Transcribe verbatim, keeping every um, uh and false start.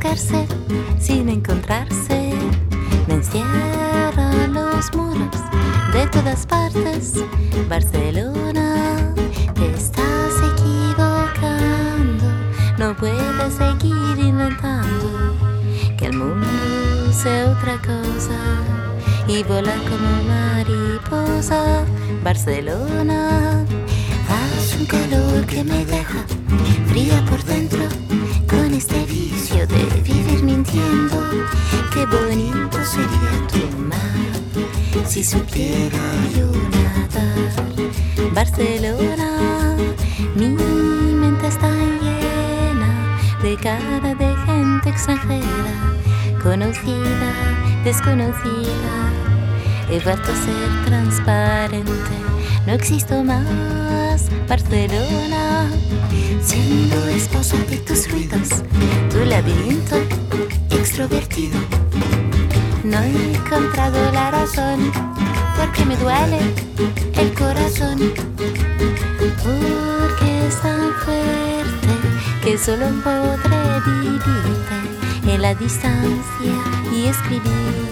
perderse sin encontrarse. Me encierran los muros de todas partes. Barcelona, te estás equivocando. No puedes seguir inventando que el mundo sea otra cosa y volar como mariposa. Barcelona, hace un calor que me deja fría por dentro, con este vicio de vivir mintiendo. Qué bonito sería tu mar si supiera yo nadar. Barcelona, mi mente está llena de cara de gente extranjera, conocida, desconocida. He vuelto a ser transparente, no existo más. Barcelona, siendo esposa de tus ruidos, tu laberinto extrovertido. No he encontrado la razón, porque me duele el corazón, porque es tan fuerte que solo podré vivirte en la distancia y escribir.